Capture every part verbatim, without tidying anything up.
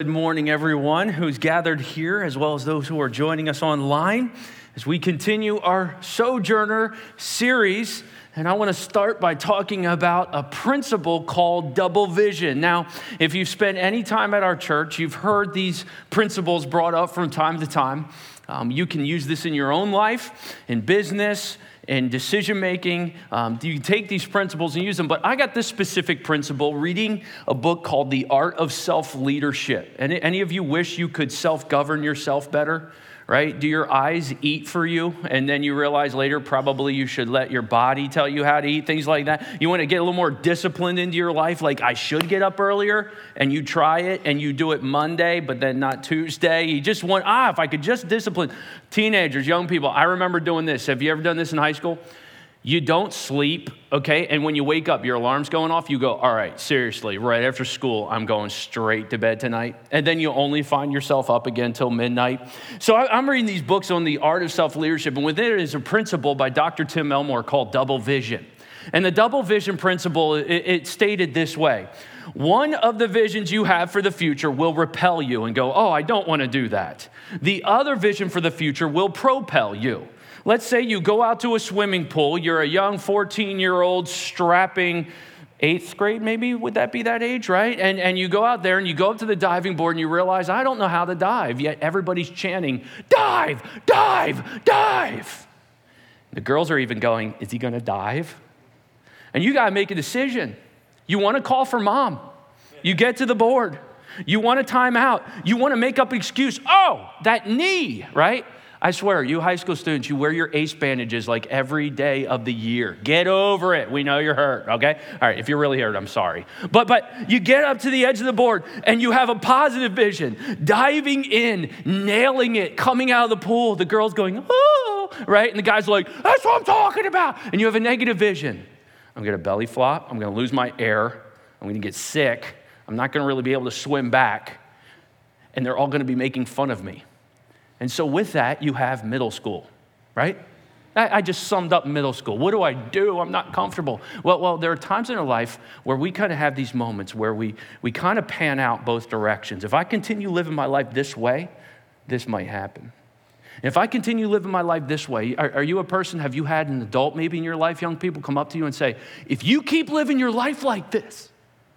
morning, everyone who's gathered here, as well as those who are joining us online, as we continue our Sojourner series. And I want to start by talking about a principle called double vision. Now, if you've spent any time at our church, you've heard these principles brought up from time to time. Um, you can use this in your own life, in business, in decision-making. Um, you can take these principles and use them. But I got this specific principle reading a book called The Art of Self-Leadership. Any, any of you wish you could self-govern yourself better? Right? Do your eyes eat for you? And then you realize later probably you should let your body tell you how to eat, things like that. You want to get a little more disciplined into your life, like I should get up earlier, and you try it and you do it Monday, but then not Tuesday. You just want, ah, if I could just discipline. Teenagers, young people, I remember doing this. Have you ever done this in high school? You don't sleep, okay? And when you wake up, your alarm's going off. You go, all right, seriously, right after school, I'm going straight to bed tonight. And then you only find yourself up again till midnight. So I'm reading these books on the art of self-leadership, and within it is a principle by Doctor Tim Elmore called double vision. And the double vision principle, it, it stated this way: one of the visions you have for the future will repel you and go, oh, I don't want to do that. The other vision for the future will propel you. Let's say you go out to a swimming pool. You're a young fourteen-year-old strapping eighth grade, maybe? Would that be that age, right? And, and you go out there and you go up to the diving board and you realize, I don't know how to dive, yet everybody's chanting, dive, dive, dive. The girls are even going, is he going to dive? And you got to make a decision. You want to call for mom. You get to the board. You want a timeout. You want to make up an excuse. Oh, that knee, right? I swear, you high school students, you wear your ACE bandages like every day of the year. Get over it. We know you're hurt, okay? All right, if you're really hurt, I'm sorry. But but you get up to the edge of the board and you have a positive vision, diving in, nailing it, coming out of the pool. The girl's going, oh, right? And the guy's like, that's what I'm talking about. And you have a negative vision. I'm going to belly flop. I'm going to lose my air. I'm going to get sick. I'm not going to really be able to swim back. And they're all going to be making fun of me. And so with that, you have middle school, right? I just summed up middle school. What do I do? I'm not comfortable. Well, well, there are times in our life where we kind of have these moments where we, we kind of pan out both directions. If I continue living my life this way, this might happen. If I continue living my life this way, are, are you a person, have you had an adult maybe in your life, young people, come up to you and say, if you keep living your life like this,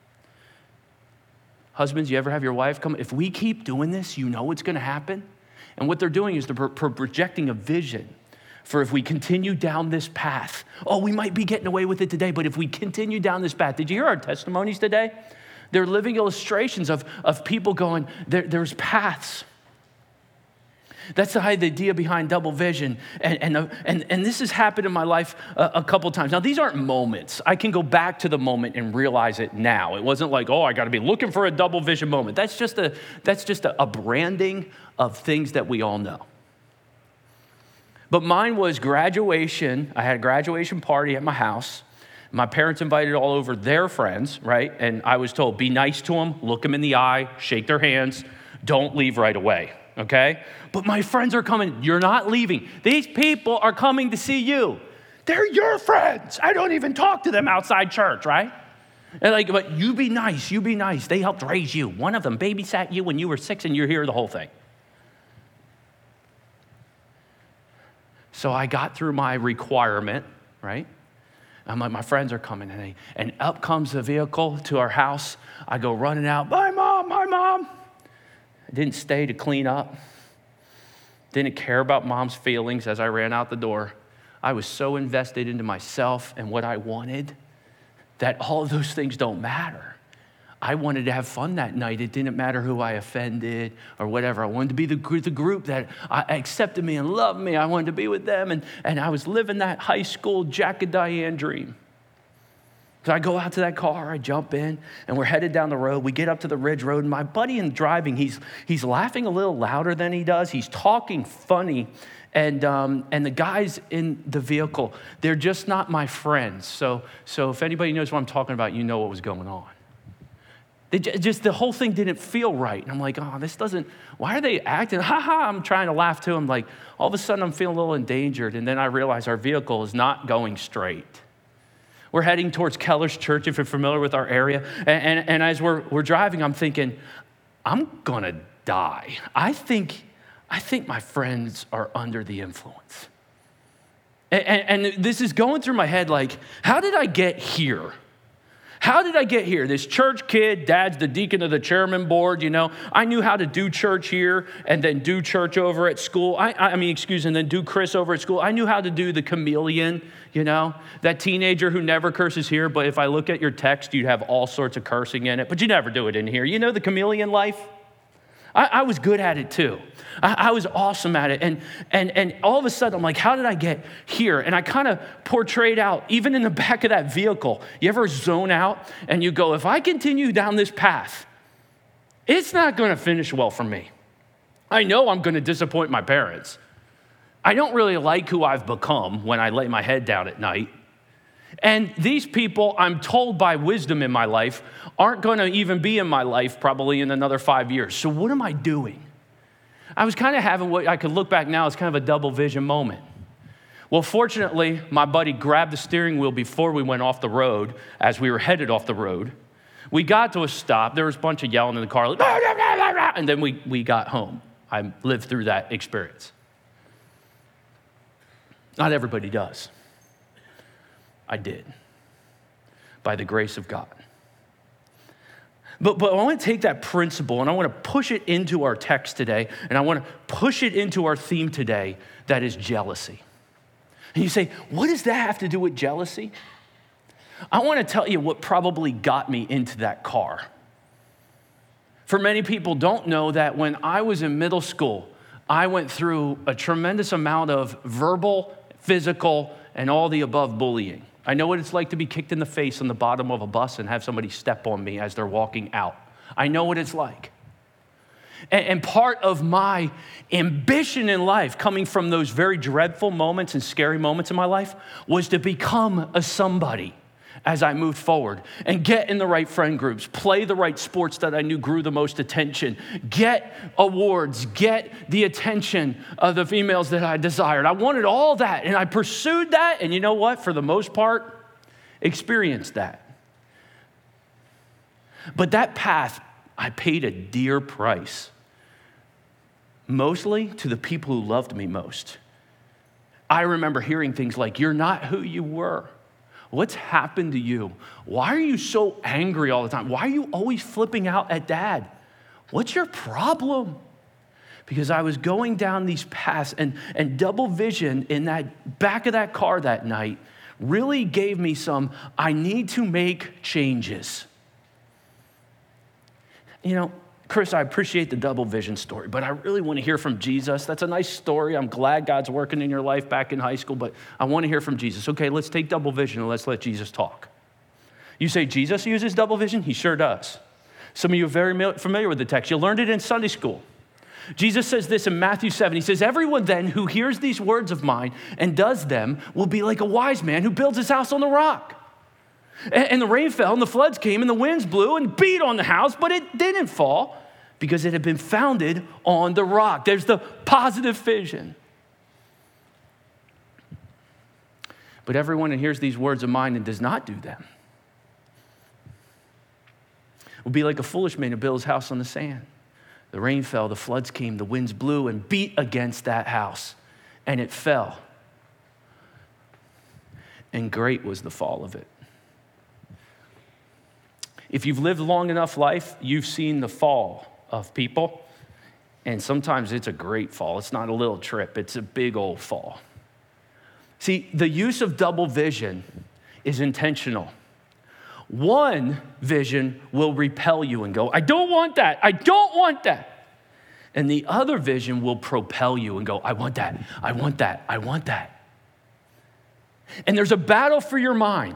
husbands, you ever have your wife come, if we keep doing this, you know what's going to happen? And what they're doing is they're projecting a vision for if we continue down this path. Oh, we might be getting away with it today, but if we continue down this path, did you hear our testimonies today? They're living illustrations of, of people going, there, there's paths. That's the idea behind double vision. And, and, and, and this has happened in my life a, a couple times. Now, these aren't moments. I can go back to the moment and realize it now. It wasn't like, oh, I got to be looking for a double vision moment. That's just a, that's just a, a branding of things that we all know. But mine was graduation. I had a graduation party at my house. My parents invited all over their friends, right? And I was told, be nice to them, look them in the eye, shake their hands, don't leave right away. Okay? But my friends are coming. You're not leaving. These people are coming to see you. They're your friends. I don't even talk to them outside church, right? And like, but you be nice. You be nice. They helped raise you. One of them babysat you when you were six and you're here the whole thing. So I got through my requirement, right? I'm like, my friends are coming, and, they, and up comes the vehicle to our house. I go running out. Bye, Mom. Bye, Mom. I didn't stay to clean up. Didn't care about Mom's feelings as I ran out the door. I was so invested into myself and what I wanted that all of those things don't matter. I wanted to have fun that night. It didn't matter who I offended or whatever. I wanted to be the, the group that accepted me and loved me. I wanted to be with them, and, and I was living that high school Jack and Diane dream. So I go out to that car, I jump in, and we're headed down the road. We get up to the Ridge Road, and my buddy in driving, he's he's laughing a little louder than he does. He's talking funny, and um, and the guys in the vehicle, they're just not my friends. So so if anybody knows what I'm talking about, you know what was going on. They just, the whole thing didn't feel right. And I'm like, oh, this doesn't, why are they acting? Ha ha, I'm trying to laugh too. I'm like, all of a sudden I'm feeling a little endangered. And then I realize our vehicle is not going straight. We're heading towards Keller's Church, if you're familiar with our area. And, and, and as we're, we're driving, I'm thinking, I'm gonna die. I think, I think my friends are under the influence. And, and, and this is going through my head like, how did I get here? How did I get here? This church kid, dad's the deacon of the chairman board, you know. I knew how to do church here and then do church over at school. I, I mean, excuse me, and then do Chris over at school. I knew how to do the chameleon, you know, that teenager who never curses here, but if I look at your text, you'd have all sorts of cursing in it, but you never do it in here. You know the chameleon life? I, I was good at it too. I, I was awesome at it. And, and, and all of a sudden, I'm like, how did I get here? And I kind of portrayed out, even in the back of that vehicle. You ever zone out and you go, if I continue down this path, it's not going to finish well for me. I know I'm going to disappoint my parents. I don't really like who I've become when I lay my head down at night. And these people, I'm told by wisdom in my life, aren't going to even be in my life probably in another five years. So what am I doing? I was kind of having what I could look back now as kind of a double vision moment. Well, fortunately, my buddy grabbed the steering wheel before we went off the road as we were headed off the road. We got to a stop. There was a bunch of yelling in the car, like, blah, blah, blah, blah, blah, and then we, we got home. I lived through that experience. Not everybody does. I did, by the grace of God. But, but I want to take that principle and I want to push it into our text today, and I want to push it into our theme today, that is jealousy. And you say, what does that have to do with jealousy? I want to tell you what probably got me into that car. For many people don't know that when I was in middle school, I went through a tremendous amount of verbal, physical, and all the above bullying. I know what it's like to be kicked in the face on the bottom of a bus and have somebody step on me as they're walking out. I know what it's like. And, and part of my ambition in life, coming from those very dreadful moments and scary moments in my life, was to become a somebody as I moved forward and get in the right friend groups, play the right sports that I knew grew the most attention, get awards, get the attention of the females that I desired. I wanted all that, and I pursued that, and you know what? For the most part, experienced that. But that path, I paid a dear price, mostly to the people who loved me most. I remember hearing things like, you're not who you were. What's happened to you? Why are you so angry all the time? Why are you always flipping out at dad? What's your problem? Because I was going down these paths, and, and double vision in that back of that car that night really gave me some, I need to make changes. You know, Chris, I appreciate the double vision story, but I really want to hear from Jesus. That's a nice story. I'm glad God's working in your life back in high school, but I want to hear from Jesus. Okay, let's take double vision and let's let Jesus talk. You say Jesus uses double vision? He sure does. Some of you are very familiar with the text. You learned it in Sunday school. Jesus says this in Matthew seven. He says, everyone then who hears these words of mine and does them will be like a wise man who builds his house on the rock. And the rain fell and the floods came and the winds blew and beat on the house, but it didn't fall, because it had been founded on the rock. There's the positive vision. But everyone who hears these words of mine and does not do them will be like a foolish man who built his house on the sand. The rain fell, the floods came, the winds blew and beat against that house, and it fell. And great was the fall of it. If you've lived long enough life, you've seen the fall of people, and sometimes it's a great fall. It's not a little trip, it's a big old fall. See, the use of double vision is intentional. One vision will repel you and go, I don't want that, I don't want that. And the other vision will propel you and go, I want that, I want that, I want that. And there's a battle for your mind.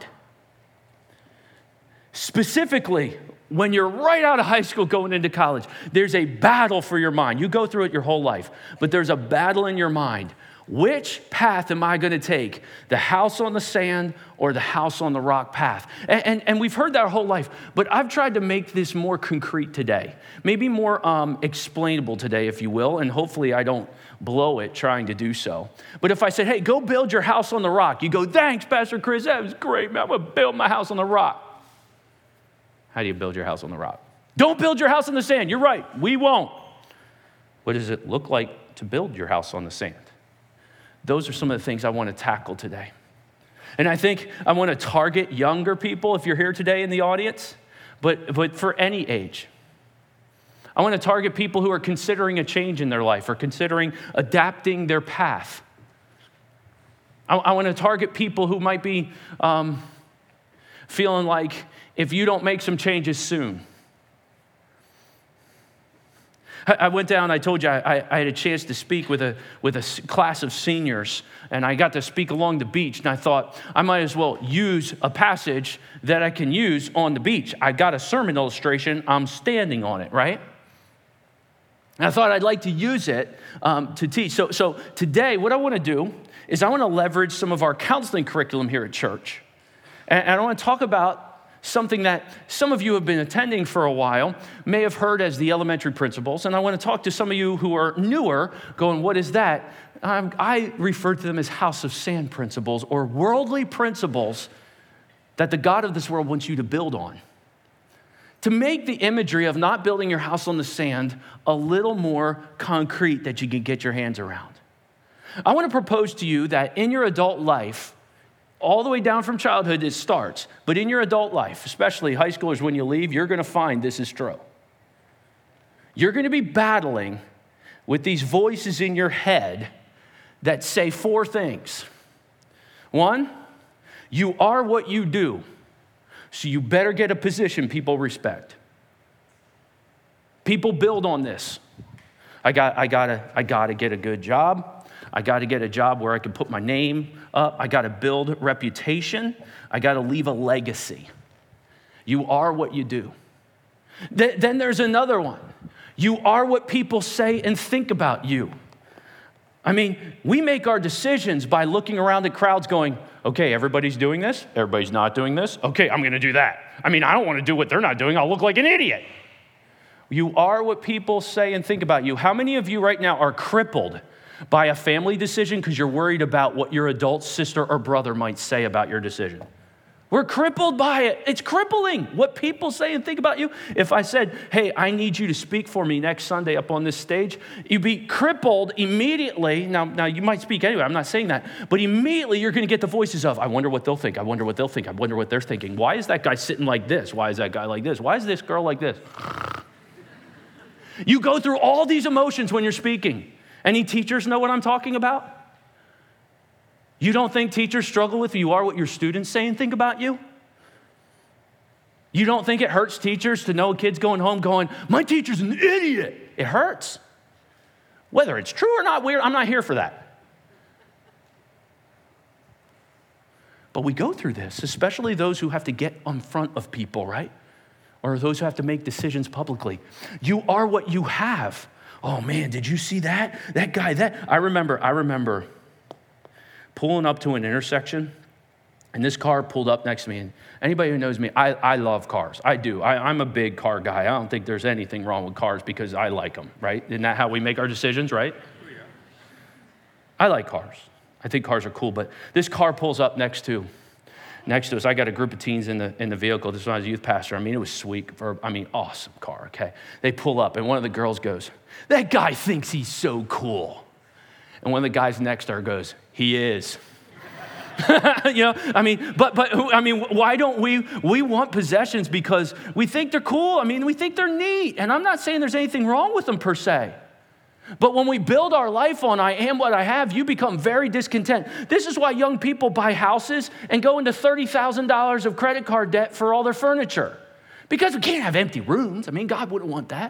Specifically, when you're right out of high school going into college, there's a battle for your mind. You go through it your whole life, but there's a battle in your mind. Which path am I going to take? The house on the sand or the house on the rock path? And, and, and we've heard that our whole life, but I've tried to make this more concrete today, maybe more um, explainable today, if you will, and hopefully I don't blow it trying to do so. But if I said, hey, go build your house on the rock, you go, thanks, Pastor Chris, that was great, man. I'm going to build my house on the rock. How do you build your house on the rock? Don't build your house on the sand. You're right, we won't. What does it look like to build your house on the sand? Those are some of the things I want to tackle today. And I think I want to target younger people if you're here today in the audience, but, but for any age. I want to target people who are considering a change in their life or considering adapting their path. I, I want to target people who might be um, feeling like if you don't make some changes soon. I went down, I told you, I, I had a chance to speak with a, with a class of seniors, and I got to speak along the beach, and I thought I might as well use a passage that I can use on the beach. I got a sermon illustration, I'm standing on it, right? And I thought I'd like to use it um, to teach. So, so today, what I want to do is I want to leverage some of our counseling curriculum here at church. And, and I want to talk about something that some of you have been attending for a while, may have heard as the elementary principles. And I want to talk to some of you who are newer, going, what is that? Um, I refer to them as house of sand principles or worldly principles that the God of this world wants you to build on. To make the imagery of not building your house on the sand a little more concrete that you can get your hands around. I want to propose to you that in your adult life, all the way down from childhood, it starts. But in your adult life, especially high schoolers, when you leave, you're going to find this is true. You're going to be battling with these voices in your head that say four things. One, you are what you do, so you better get a position people respect. People build on this. I got, I gotta, I gotta get a good job. I got to get a job where I can put my name up. I got to build reputation. I got to leave a legacy. You are what you do. Th- then there's another one. You are what people say and think about you. I mean, we make our decisions by looking around at crowds going, okay, everybody's doing this. Everybody's not doing this. Okay, I'm going to do that. I mean, I don't want to do what they're not doing. I'll look like an idiot. You are what people say and think about you. How many of you right now are crippled by a family decision because you're worried about what your adult sister or brother might say about your decision? We're crippled by it. It's crippling what people say and think about you. If I said, hey, I need you to speak for me next Sunday up on this stage, you'd be crippled immediately. Now, now you might speak anyway. I'm not saying that. But immediately you're going to get the voices of, I wonder what they'll think. I wonder what they'll think. I wonder what they're thinking. Why is that guy sitting like this? Why is that guy like this? Why is this girl like this? You go through all these emotions when you're speaking. Any teachers know what I'm talking about? You don't think teachers struggle with you are what your students say and think about you? You don't think it hurts teachers to know a kid's going home going, my teacher's an idiot? It hurts. Whether it's true or not, weird, I'm not here for that. But we go through this, especially those who have to get in front of people, right? Or those who have to make decisions publicly. You are what you have. Oh man, did you see that? That guy, that, I remember, I remember pulling up to an intersection and this car pulled up next to me. And anybody who knows me, I, I love cars. I do. I, I'm a big car guy. I don't think there's anything wrong with cars because I like them, right? Isn't that how we make our decisions, right? Oh, yeah. I like cars. I think cars are cool, but this car pulls up next to Next to us, I got a group of teens in the in the vehicle. This was when I was a youth pastor. I mean, it was sweet. For, I mean, awesome car, okay? They pull up, and one of the girls goes, that guy thinks he's so cool. And one of the guys next to her goes, he is. you know, I mean, but, but I mean, why don't we, we want possessions because we think they're cool. I mean, we think they're neat. And I'm not saying there's anything wrong with them per se. But when we build our life on I am what I have, you become very discontent. This is why young people buy houses and go into thirty thousand dollars of credit card debt for all their furniture. Because we can't have empty rooms. I mean, God wouldn't want that.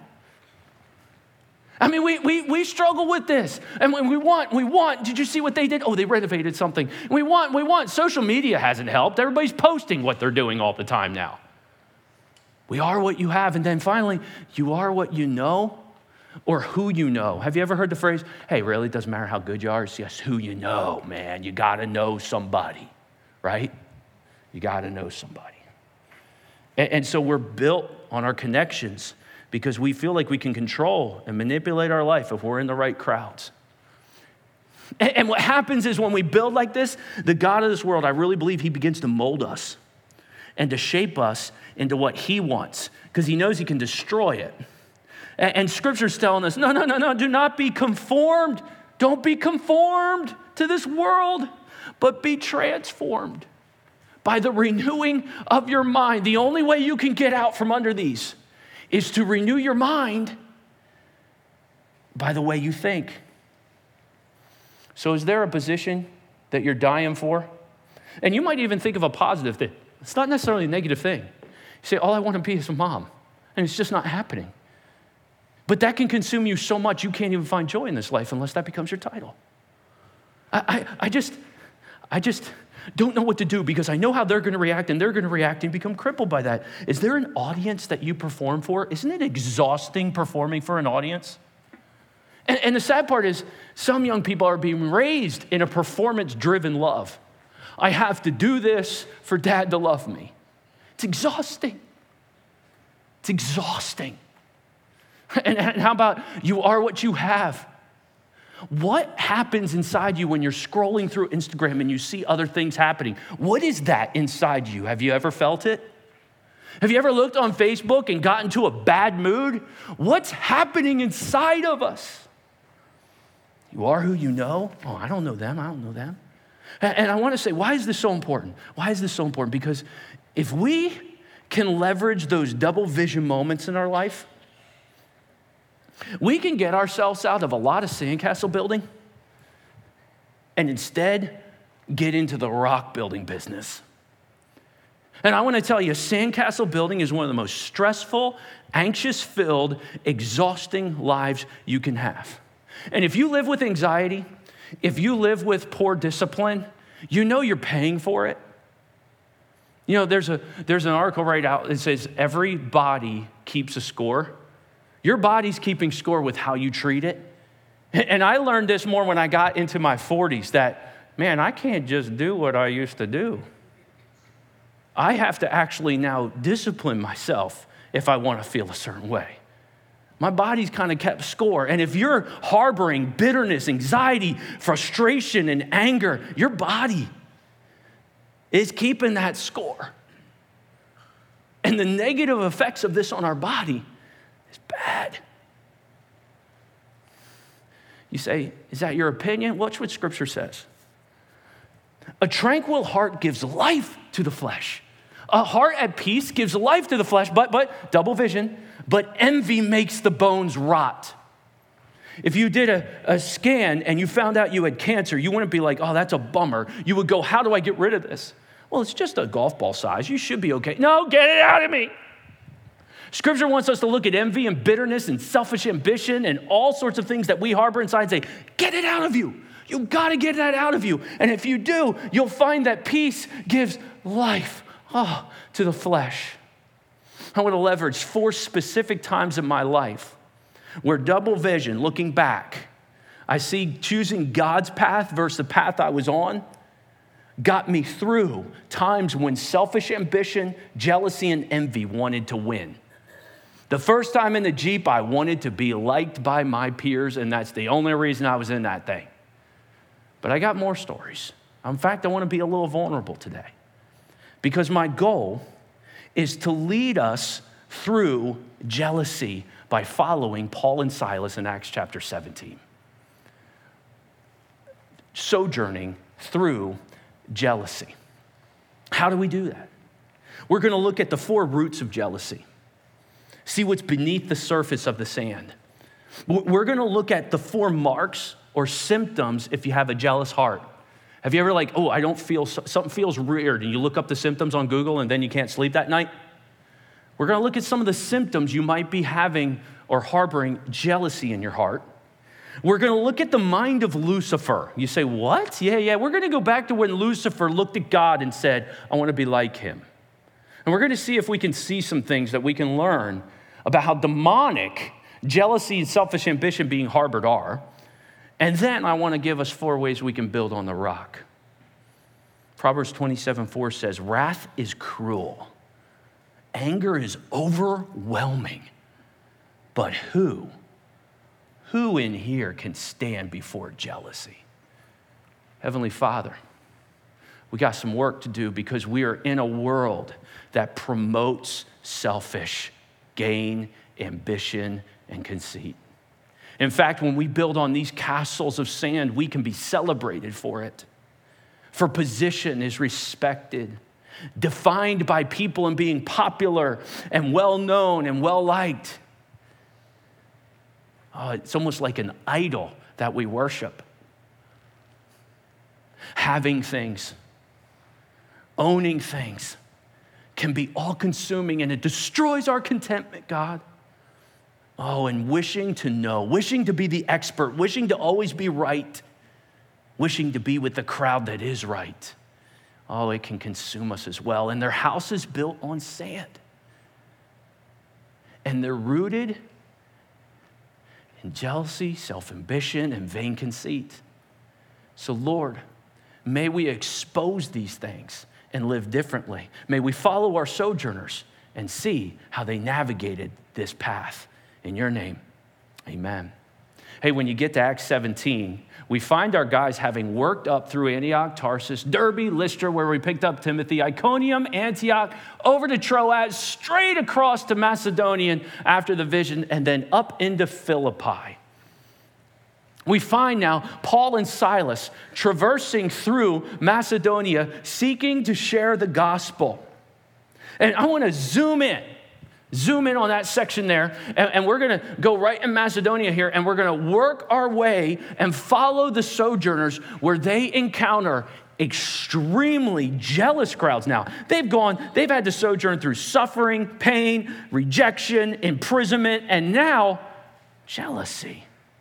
I mean, we we we struggle with this. And when we want, we want, did you see what they did? Oh, they renovated something. We want, we want. Social media hasn't helped. Everybody's posting what they're doing all the time now. We are what you have. And then finally, you are what you know. Or who you know. Have you ever heard the phrase, hey, really, it doesn't matter how good you are, it's just who you know, man. You got to know somebody, right? You got to know somebody. And, and so we're built on our connections because we feel like we can control and manipulate our life if we're in the right crowds. And, and what happens is when we build like this, the God of this world, I really believe he begins to mold us. and to shape us into what he wants, because he knows he can destroy it. And, and Scripture's telling us, no, no, no, no, do not be conformed. Don't be conformed to this world, but be transformed by the renewing of your mind. The only way you can get out from under these is to renew your mind by the way you think. So is there a position that you're dying for? And you might even think of a positive thing. It's not necessarily a negative thing. You say, all I want to be is a mom, and it's just not happening. But that can consume you so much you can't even find joy in this life unless that becomes your title. I, I, I just, I just don't know what to do because I know how they're going to react, and they're going to react and become crippled by that. Is there an audience that you perform for? Isn't it exhausting performing for an audience? And, and the sad part is some young people are being raised in a performance-driven love. I have to do this for dad to love me. It's exhausting. It's exhausting. And, and how about you are what you have? What happens inside you when you're scrolling through Instagram and you see other things happening? What is that inside you? Have you ever felt it? Have you ever looked on Facebook and gotten into a bad mood? What's happening inside of us? You are who you know. Oh, I don't know them. I don't know them. And, and I want to say, why is this so important? Why is this so important? Because if we can leverage those double vision moments in our life, we can get ourselves out of a lot of sandcastle building and instead get into the rock building business. And I want to tell you, sandcastle building is one of the most stressful, anxious-filled, exhausting lives you can have. And if you live with anxiety, if you live with poor discipline, you know you're paying for it. You know, there's a there's an article right out that says every body keeps a score. Your body's keeping score with how you treat it. And I learned this more when I got into my forties that, man, I can't just do what I used to do. I have to actually now discipline myself if I want to feel a certain way. My body's kind of kept score. And if you're harboring bitterness, anxiety, frustration, and anger, your body is keeping that score. And the negative effects of this on our body is bad. You say, is that your opinion? Watch what Scripture says. A tranquil heart gives life to the flesh. A heart at peace gives life to the flesh, but, but double vision, but envy makes the bones rot. If you did a, a scan and you found out you had cancer, you wouldn't be like, oh, that's a bummer. You would go, how do I get rid of this? Well, it's just a golf ball size. You should be okay. No, get it out of me. Scripture wants us to look at envy and bitterness and selfish ambition and all sorts of things that we harbor inside and say, get it out of you. You got to get that out of you. And if you do, you'll find that peace gives life oh, to the flesh. I want to leverage four specific times in my life where double vision, looking back, I see choosing God's path versus the path I was on, got me through times when selfish ambition, jealousy, and envy wanted to win. The first time in the Jeep, I wanted to be liked by my peers, and that's the only reason I was in that thing. But I got more stories. In fact, I want to be a little vulnerable today because my goal is to lead us through jealousy by following Paul and Silas in Acts chapter seventeen. Sojourning through jealousy. How do we do that? We're going to look at the four roots of jealousy. See what's beneath the surface of the sand. We're going to look at the four marks or symptoms if you have a jealous heart. Have you ever like, oh, I don't feel, something feels weird, and you look up the symptoms on Google and then you can't sleep that night? We're going to look at some of the symptoms you might be having or harboring jealousy in your heart. We're going to look at the mind of Lucifer. You say, what? Yeah, yeah. We're going to go back to when Lucifer looked at God and said, I want to be like him. And we're going to see if we can see some things that we can learn about how demonic jealousy and selfish ambition being harbored are. And then I want to give us four ways we can build on the rock. Proverbs twenty-seven four says, wrath is cruel. Anger is overwhelming. But who, who in here can stand before jealousy? Heavenly Father, We got some work to do because we are in a world that promotes selfish gain, ambition, and conceit. In fact, when we build on these castles of sand, we can be celebrated for it. For position is respected, defined by people and being popular and well-known and well-liked. Oh, it's almost like an idol that we worship. Having things, owning things can be all-consuming, and it destroys our contentment, God. Oh, and wishing to know, wishing to be the expert, wishing to always be right, wishing to be with the crowd that is right. Oh, it can consume us as well. And their house is built on sand. And they're rooted in jealousy, self-ambition, and vain conceit. So, Lord, may we expose these things and live differently. May we follow our sojourners and see how they navigated this path. In your name, amen. Hey, when you get to Acts seventeen, we find our guys having worked up through Antioch, Tarsus, Derbe, Lystra, where we picked up Timothy, Iconium, Antioch, over to Troas, straight across to Macedonia after the vision, and then up into Philippi. We find now Paul and Silas traversing through Macedonia, seeking to share the gospel. And I want to zoom in. Zoom in on that section there, and, and we're going to go right in Macedonia here, and we're going to work our way and follow the sojourners where they encounter extremely jealous crowds. Now, they've gone, they've had to sojourn through suffering, pain, rejection, imprisonment, and now jealousy.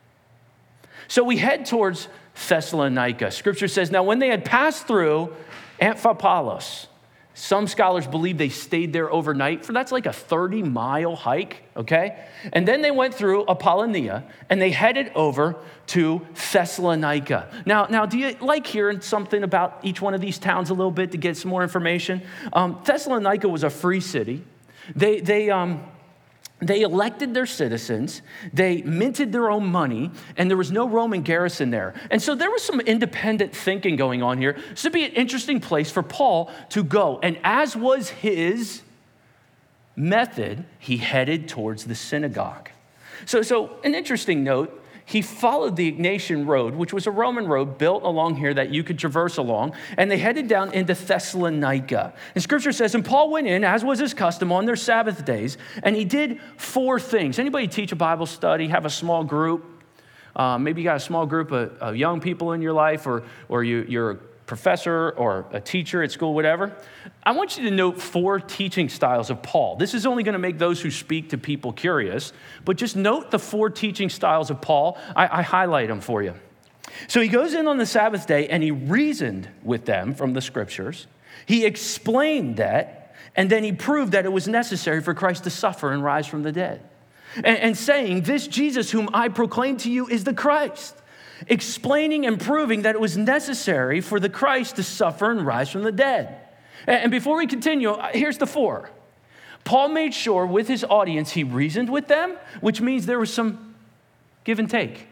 So we head towards Thessalonica. Scripture says, now when they had passed through Amphipolis, some scholars believe they stayed there overnight, for that's like a thirty mile hike, okay? And then they went through Apollonia, and they headed over to Thessalonica. Now, now, do you like hearing something about each one of these towns a little bit to get some more information? Um, Thessalonica was a free city. They, they, um, They elected their citizens, they minted their own money, and there was no Roman garrison there. And so there was some independent thinking going on here. This would be an interesting place for Paul to go. And as was his method, he headed towards the synagogue. So, so an interesting note, he followed the Egnatian Road, which was a Roman road built along here that you could traverse along, and they headed down into Thessalonica. And Scripture says, and Paul went in, as was his custom, on their Sabbath days, and he did four things. Anybody teach a Bible study, have a small group? Uh, maybe you got a small group of, of young people in your life, or, or you, you're a professor or a teacher at school, whatever. I want you to note four teaching styles of Paul. This is only going to make those who speak to people curious, but just note the four teaching styles of Paul. I, I highlight them for you. So he goes in on the Sabbath day and he reasoned with them from the Scriptures. He explained that, and then he proved that it was necessary for Christ to suffer and rise from the dead. And, and saying, this Jesus whom I proclaim to you is the Christ. Explaining and proving that it was necessary for the Christ to suffer and rise from the dead. And before we continue, here's the four. Paul made sure with his audience he reasoned with them, which means there was some give and take.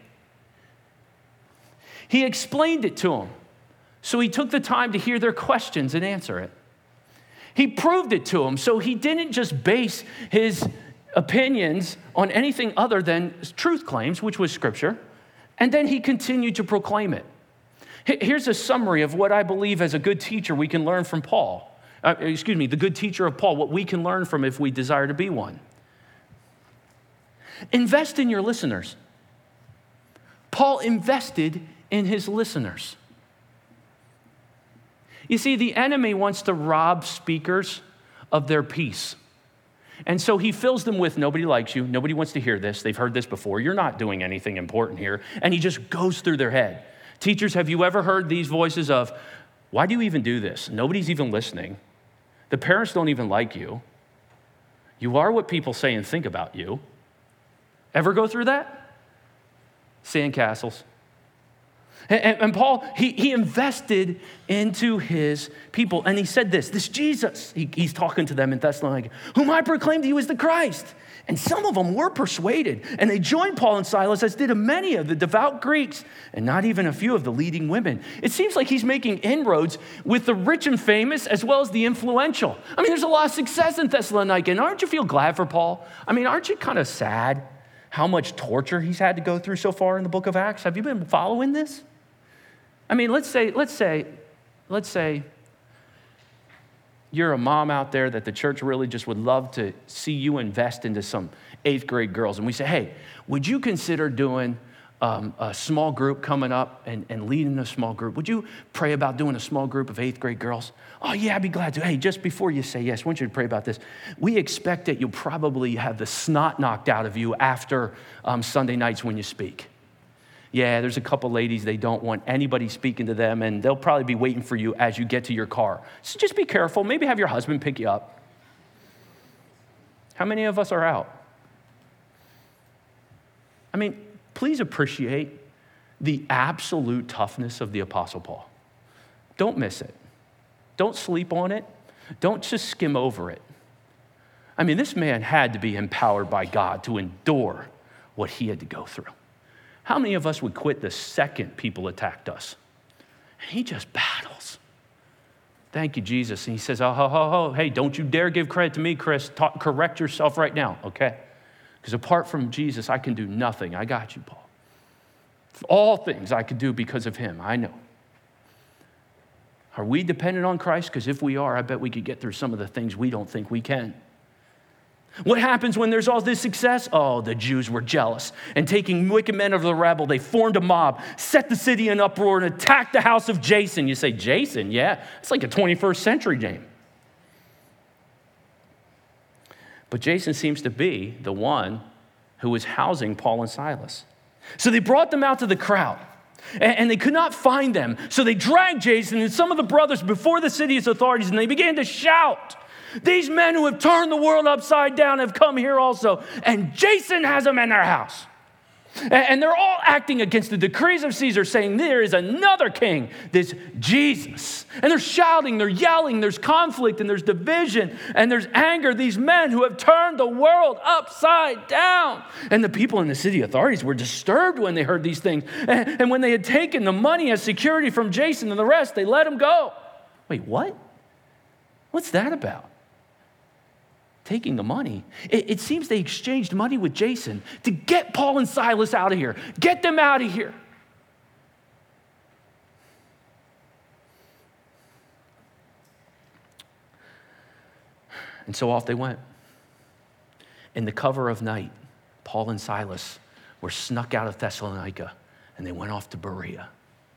He explained it to them, so he took the time to hear their questions and answer it. He proved it to them, so he didn't just base his opinions on anything other than truth claims, which was Scripture. And then he continued to proclaim it. Here's a summary of what I believe as a good teacher we can learn from Paul. Uh, excuse me, the good teacher of Paul, what we can learn from if we desire to be one. Invest in your listeners. Paul invested in his listeners. You see, the enemy wants to rob speakers of their peace. And so he fills them with, nobody likes you, nobody wants to hear this, they've heard this before, you're not doing anything important here, and he just goes through their head. Teachers, have you ever heard these voices of, why do you even do this? Nobody's even listening. The parents don't even like you. You are what people say and think about you. Ever go through that? Sandcastles. And, and Paul, he, he invested into his people. And he said this, this Jesus, he, he's talking to them in Thessalonica, whom I proclaim to you is the Christ. And some of them were persuaded, and they joined Paul and Silas, as did many of the devout Greeks, and not even a few of the leading women. It seems like he's making inroads with the rich and famous as well as the influential. I mean, there's a lot of success in Thessalonica, and aren't you feel glad for Paul? I mean, aren't you kind of sad how much torture he's had to go through so far in the book of Acts? Have you been following this? I mean, let's say, let's say, let's say, you're a mom out there that the church really just would love to see you invest into some eighth grade girls. And we say, hey, would you consider doing um, a small group coming up and, and leading a small group? Would you pray about doing a small group of eighth grade girls? Oh, yeah, I'd be glad to. Hey, just before you say yes, I want you to pray about this. We expect that you'll probably have the snot knocked out of you after um, Sunday nights when you speak. Yeah, there's a couple ladies, they don't want anybody speaking to them, and they'll probably be waiting for you as you get to your car. So just be careful. Maybe have your husband pick you up. How many of us are out? I mean, please appreciate the absolute toughness of the Apostle Paul. Don't miss it. Don't sleep on it. Don't just skim over it. I mean, this man had to be empowered by God to endure what he had to go through. How many of us would quit the second people attacked us? And he just battles. Thank you, Jesus. And he says, oh, ho, ho, ho. Hey, don't you dare give credit to me, Chris. Talk, correct yourself right now, okay? Because apart from Jesus, I can do nothing. I got you, Paul. All things I could do because of him. I know. Are we dependent on Christ? Because if we are, I bet we could get through some of the things we don't think we can. What happens when there's all this success? Oh, the Jews were jealous. And taking wicked men of the rabble, they formed a mob, set the city in uproar, and attacked the house of Jason. You say, Jason? Yeah, it's like a twenty-first century name. But Jason seems to be the one who was housing Paul and Silas. So they brought them out to the crowd, and they could not find them. So they dragged Jason and some of the brothers before the city's authorities, and they began to shout, these men who have turned the world upside down have come here also, and Jason has them in their house. And they're all acting against the decrees of Caesar, saying there is another king, this Jesus. And they're shouting, they're yelling, there's conflict and there's division and there's anger. These men who have turned the world upside down. And the people in the city authorities were disturbed when they heard these things. And when they had taken the money as security from Jason and the rest, they let him go. Wait, what? What's that about? Taking the money. It, it seems they exchanged money with Jason to get Paul and Silas out of here. Get them out of here. And so off they went. In the cover of night, Paul and Silas were snuck out of Thessalonica, and they went off to Berea.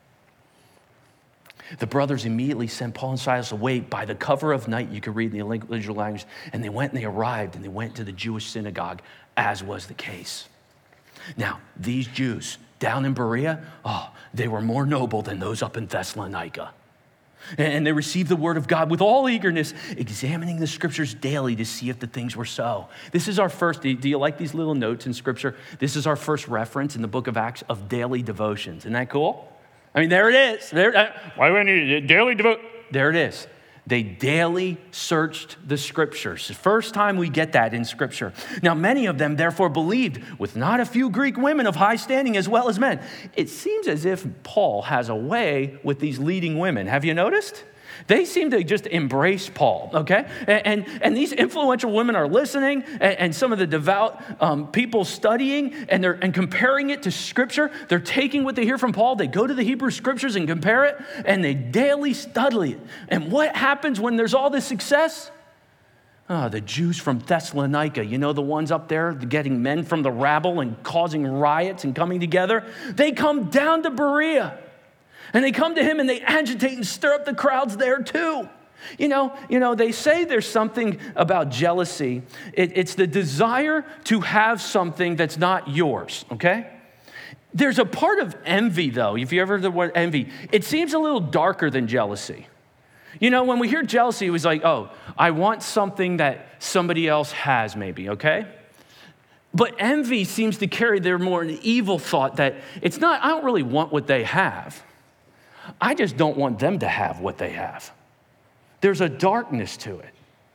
The brothers immediately sent Paul and Silas away by the cover of night, you could read in the original language, and they went and they arrived and they went to the Jewish synagogue, as was the case. Now, these Jews down in Berea, oh, they were more noble than those up in Thessalonica. And they received the word of God with all eagerness, examining the scriptures daily to see if the things were so. This is our first, do you like these little notes in scripture? This is our first reference in the book of Acts of daily devotions. Isn't that cool? I mean, there it is. There, uh, why would you daily devote? There it is. They daily searched the scriptures. The first time we get that in scripture. Now, many of them therefore believed, with not a few Greek women of high standing as well as men. It seems as if Paul has a way with these leading women. Have you noticed? They seem to just embrace Paul, okay? And, and, and these influential women are listening, and, and some of the devout um, people studying, and they're and comparing it to Scripture. They're taking what they hear from Paul. They go to the Hebrew Scriptures and compare it, and they daily study it. And what happens when there's all this success? Oh, the Jews from Thessalonica, you know, the ones up there getting men from the rabble and causing riots and coming together. They come down to Berea. And they come to him and they agitate and stir up the crowds there too. You know, you know, they say there's something about jealousy. It, it's the desire to have something that's not yours, okay? There's a part of envy, though. If you ever heard the word envy, it seems a little darker than jealousy. You know, when we hear jealousy, it was like, oh, I want something that somebody else has maybe, okay? But envy seems to carry there more an evil thought that it's not, I don't really want what they have. I just don't want them to have what they have. There's a darkness to it.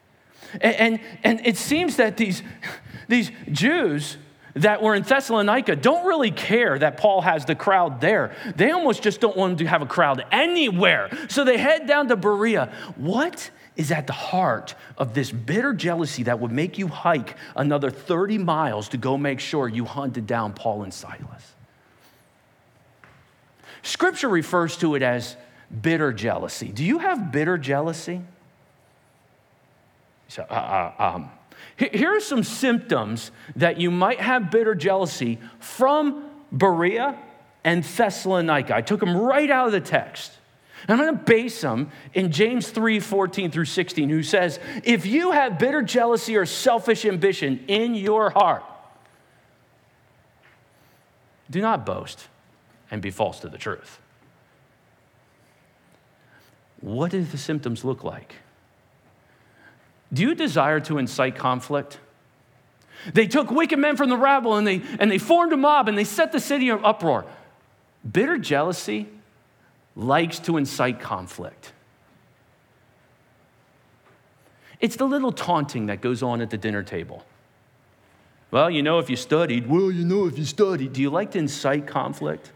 And, and, and it seems that these, these Jews that were in Thessalonica don't really care that Paul has the crowd there. They almost just don't want him to have a crowd anywhere. So they head down to Berea. What is at the heart of this bitter jealousy that would make you hike another thirty miles to go make sure you hunted down Paul and Silas? Scripture refers to it as bitter jealousy. Do you have bitter jealousy? So, uh, uh, um, here are some symptoms that you might have bitter jealousy from Berea and Thessalonica. I took them right out of the text. And I'm going to base them in James three, fourteen through sixteen, who says, if you have bitter jealousy or selfish ambition in your heart, do not boast and be false to the truth. What do the symptoms look like? Do you desire to incite conflict? They took wicked men from the rabble and they, and they formed a mob and they set the city in uproar. Bitter jealousy likes to incite conflict. It's the little taunting that goes on at the dinner table. Well, you know if you studied. Well, you know if you studied. Do you like to incite conflict?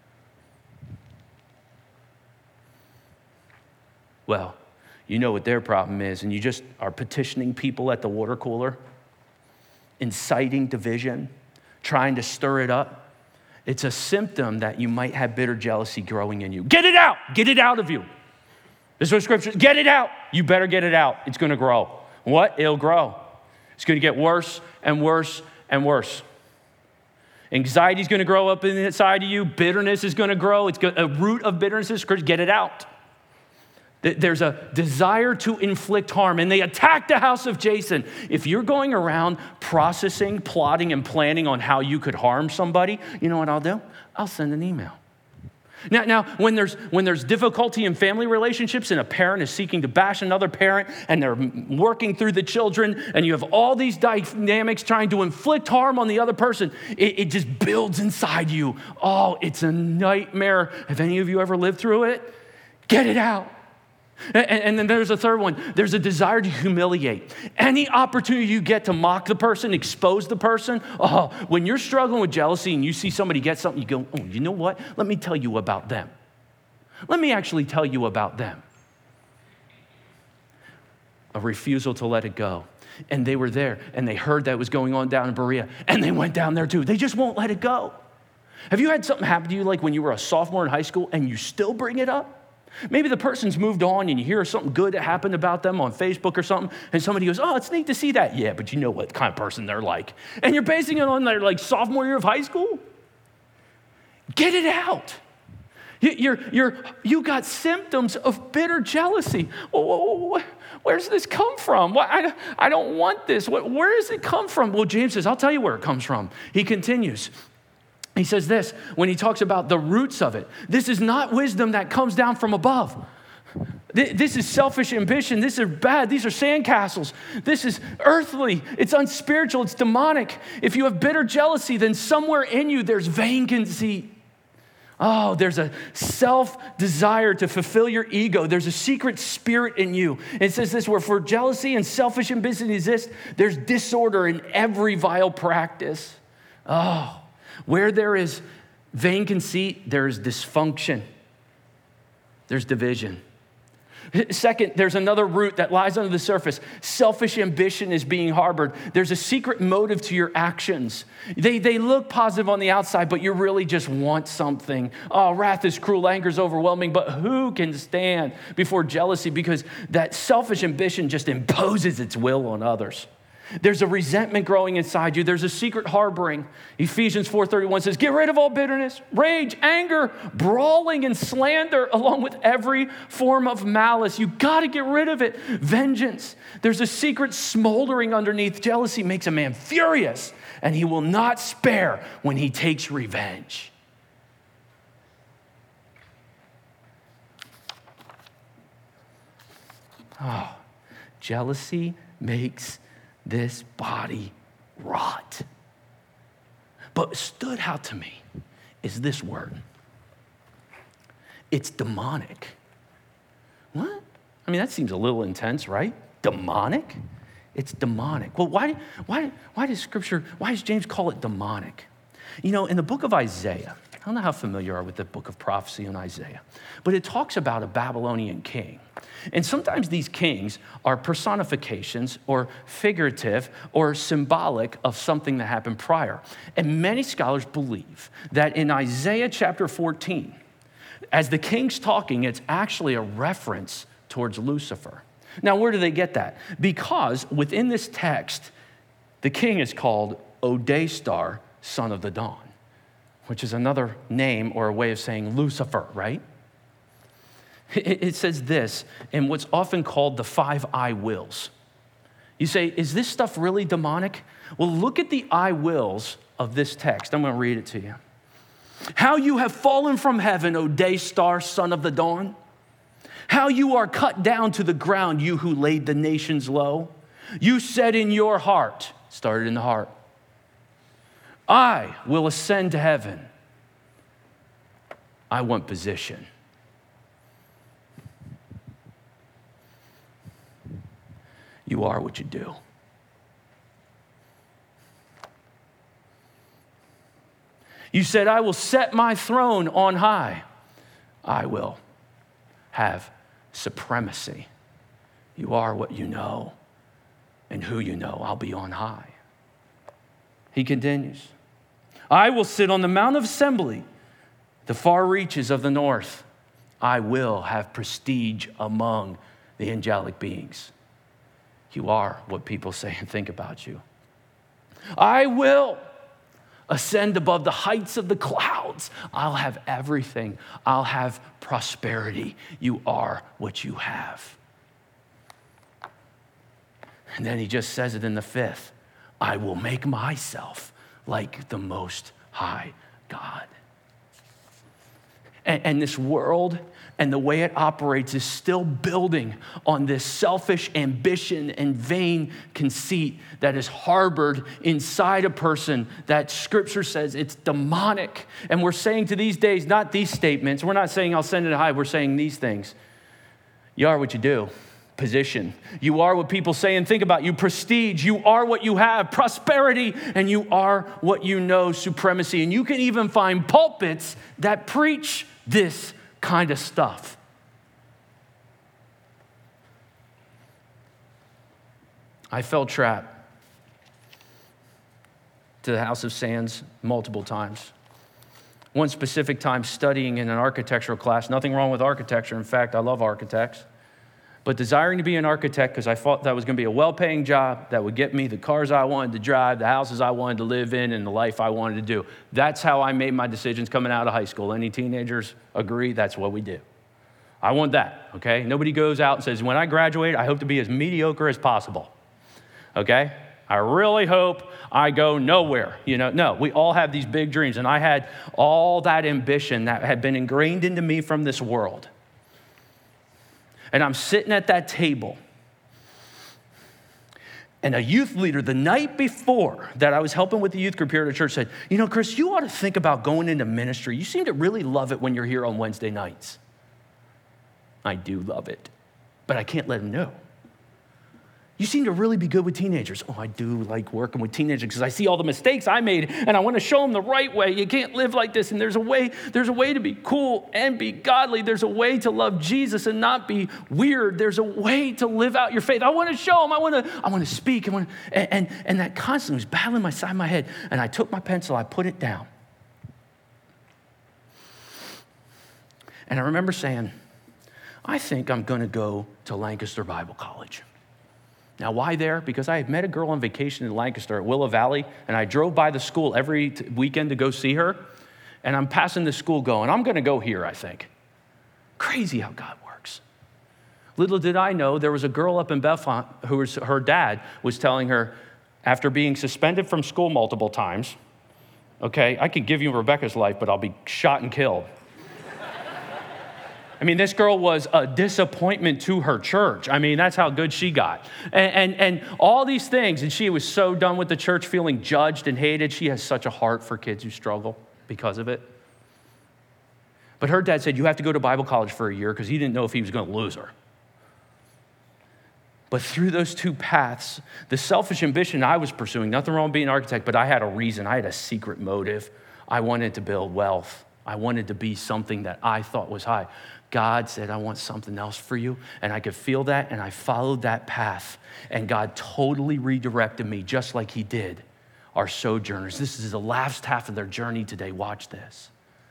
Well, you know what their problem is, and you just are petitioning people at the water cooler, inciting division, trying to stir it up. It's a symptom that you might have bitter jealousy growing in you. Get it out. Get it out of you. This is what Scripture, get it out. You better get it out. It's going to grow. What? It'll grow. It's going to get worse and worse and worse. Anxiety is going to grow up inside of you. Bitterness is going to grow. It's a root of bitterness is get it out. There's a desire to inflict harm, and they attack the house of Jason. If you're going around processing, plotting, and planning on how you could harm somebody, you know what I'll do? I'll send an email. Now, now when there's when there's difficulty in family relationships and a parent is seeking to bash another parent and they're working through the children and you have all these dynamics trying to inflict harm on the other person, it, it just builds inside you. Oh, it's a nightmare. Have any of you ever lived through it? Get it out. And, and then there's a third one. There's a desire to humiliate. Any opportunity you get to mock the person, expose the person. Oh, when you're struggling with jealousy and you see somebody get something, you go, oh, you know what? Let me tell you about them. Let me actually tell you about them. A refusal to let it go. And they were there and they heard that was going on down in Berea and they went down there too. They just won't let it go. Have you had something happen to you like when you were a sophomore in high school and you still bring it up? Maybe the person's moved on and you hear something good that happened about them on Facebook or something, and somebody goes, oh, it's neat to see that. Yeah, but you know what kind of person they're like. And you're basing it on their like sophomore year of high school? Get it out. You're, you're, you got symptoms of bitter jealousy. Where does this come from? I, I don't want this. Where does it come from? Well, James says, I'll tell you where it comes from. He continues. He says this when he talks about the roots of it. This is not wisdom that comes down from above. This is selfish ambition. This is bad. These are sandcastles. This is earthly. It's unspiritual. It's demonic. If you have bitter jealousy, then somewhere in you there's vain conceit. Oh, there's a self-desire to fulfill your ego. There's a secret spirit in you. It says this, where for jealousy and selfish ambition exist, there's disorder in every vile practice. Oh. Where there is vain conceit, there is dysfunction. There's division. Second, there's another root that lies under the surface. Selfish ambition is being harbored. There's a secret motive to your actions. They, they look positive on the outside, but you really just want something. Oh, wrath is cruel, anger is overwhelming, but who can stand before jealousy? Because that selfish ambition just imposes its will on others. There's a resentment growing inside you. There's a secret harboring. Ephesians four thirty-one says, get rid of all bitterness, rage, anger, brawling, and slander, along with every form of malice. You got to get rid of it. Vengeance. There's a secret smoldering underneath. Jealousy makes a man furious, and he will not spare when he takes revenge. Oh, jealousy makes this body rot. But what stood out to me is this word. It's demonic. What? I mean, that seems a little intense, right? Demonic? It's demonic. Well, why, why, why does Scripture, why does James call it demonic? You know, in the book of Isaiah, I don't know how familiar you are with the book of prophecy in Isaiah, but it talks about a Babylonian king. And sometimes these kings are personifications or figurative or symbolic of something that happened prior. And many scholars believe that in Isaiah chapter fourteen, as the king's talking, it's actually a reference towards Lucifer. Now, where do they get that? Because within this text, the king is called Odestar, son of the dawn, which is another name or a way of saying Lucifer, right? It says this in what's often called the five I wills. You say, is this stuff really demonic? Well, look at the I wills of this text. I'm going to read it to you. How you have fallen from heaven, O day star, son of the dawn. How you are cut down to the ground, you who laid the nations low. You said in your heart, started in the heart, I will ascend to heaven. I want position. You are what you do. You said, I will set my throne on high. I will have supremacy. You are what you know, and who you know. I'll be on high. He continues, I will sit on the Mount of Assembly, the far reaches of the north. I will have prestige among the angelic beings. You are what people say and think about you. I will ascend above the heights of the clouds. I'll have everything. I'll have prosperity. You are what you have. And then he just says it in the fifth. I will make myself like the Most High God. And, and this world and the way it operates is still building on this selfish ambition and vain conceit that is harbored inside a person that Scripture says it's demonic. And we're saying to these days, not these statements. We're not saying I'll send it high. We're saying these things. You are what you do. Position. You are what people say and think about you. Prestige. You are what you have. Prosperity. And you are what you know. Supremacy. And you can even find pulpits that preach this kind of stuff. I fell trap to the House of Sands multiple times. One specific time studying in an architectural class. Nothing wrong with architecture. In fact, I love architects. But desiring to be an architect because I thought that was going to be a well-paying job that would get me the cars I wanted to drive, the houses I wanted to live in, and the life I wanted to do. That's how I made my decisions coming out of high school. Any teenagers agree? That's what we do. I want that, okay? Nobody goes out and says, when I graduate, I hope to be as mediocre as possible, okay? I really hope I go nowhere. You know, no, we all have these big dreams, and I had all that ambition that had been ingrained into me from this world. And I'm sitting at that table. And a youth leader the night before that I was helping with the youth group here at the church said, you know, Chris, you ought to think about going into ministry. You seem to really love it when you're here on Wednesday nights. I do love it, but I can't let him know. You seem to really be good with teenagers. Oh, I do like working with teenagers because I see all the mistakes I made and I want to show them the right way. You can't live like this. And there's a way, there's a way to be cool and be godly. There's a way to love Jesus and not be weird. There's a way to live out your faith. I want to show them. I want to, I want to speak. I want to, and, and, and that constantly was battling my side of my head. And I took my pencil, I put it down. And I remember saying, I think I'm going to go to Lancaster Bible College. Now, why there? Because I had met a girl on vacation in Lancaster at Willow Valley, and I drove by the school every t- weekend to go see her, and I'm passing the school going, I'm going to go here, I think. Crazy how God works. Little did I know, there was a girl up in Bethlehem who was, her dad was telling her, after being suspended from school multiple times, okay, I could give you Rebecca's life, but I'll be shot and killed. I mean, this girl was a disappointment to her church. I mean, that's how good she got. And, and, and all these things, and she was so done with the church, feeling judged and hated. She has such a heart for kids who struggle because of it. But her dad said, you have to go to Bible college for a year because he didn't know if he was going to lose her. But through those two paths, the selfish ambition I was pursuing, nothing wrong with being an architect, but I had a reason. I had a secret motive. I wanted to build wealth. I wanted to be something that I thought was high. God said, I want something else for you. And I could feel that, and I followed that path. And God totally redirected me, just like he did our sojourners. This is the last half of their journey today. Watch this.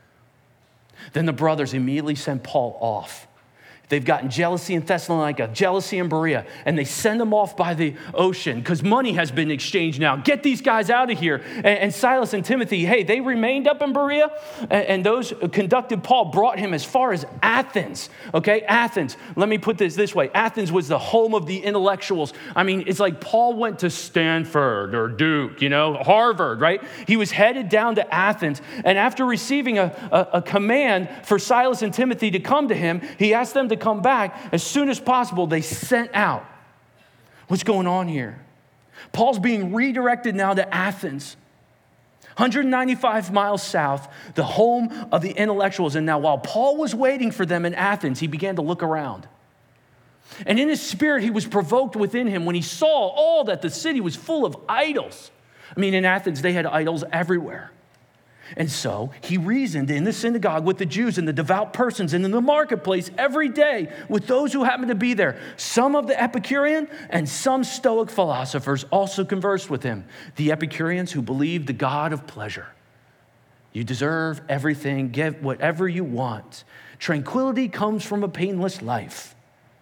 Then the brothers immediately sent Paul off. They've gotten jealousy in Thessalonica, jealousy in Berea, and they send them off by the ocean because money has been exchanged now. Get these guys out of here. And, and Silas and Timothy, hey, they remained up in Berea, and, and those who conducted Paul brought him as far as Athens, okay? Athens, let me put this this way. Athens was the home of the intellectuals. I mean, it's like Paul went to Stanford or Duke, you know, Harvard, right? He was headed down to Athens, and after receiving a, a, a command for Silas and Timothy to come to him, he asked them to come back as soon as possible. They sent out. What's going on here? Paul's being redirected now to Athens, one hundred ninety-five miles south, the home of the intellectuals. And now while Paul was waiting for them in Athens, he began to look around. And in his spirit, he was provoked within him when he saw all that the city was full of idols. I mean, in Athens, they had idols everywhere. And so he reasoned in the synagogue with the Jews and the devout persons and in the marketplace every day with those who happened to be there. Some of the Epicurean and some Stoic philosophers also conversed with him. The Epicureans who believed the God of pleasure. You deserve everything, get whatever you want. Tranquility comes from a painless life.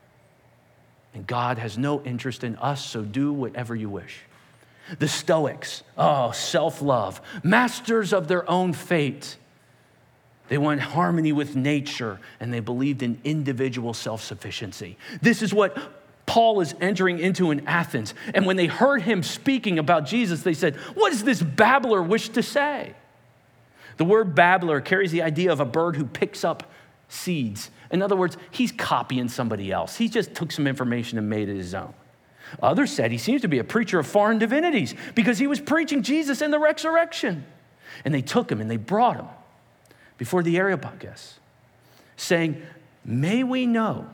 And God has no interest in us, so do whatever you wish. The Stoics, oh, self-love, masters of their own fate. They want harmony with nature, and they believed in individual self-sufficiency. This is what Paul is entering into in Athens. And when they heard him speaking about Jesus, they said, what does this babbler wish to say? The word babbler carries the idea of a bird who picks up seeds. In other words, he's copying somebody else. He just took some information and made it his own. Others said he seems to be a preacher of foreign divinities because he was preaching Jesus and the resurrection. And they took him and they brought him before the Areopagus, saying, may we know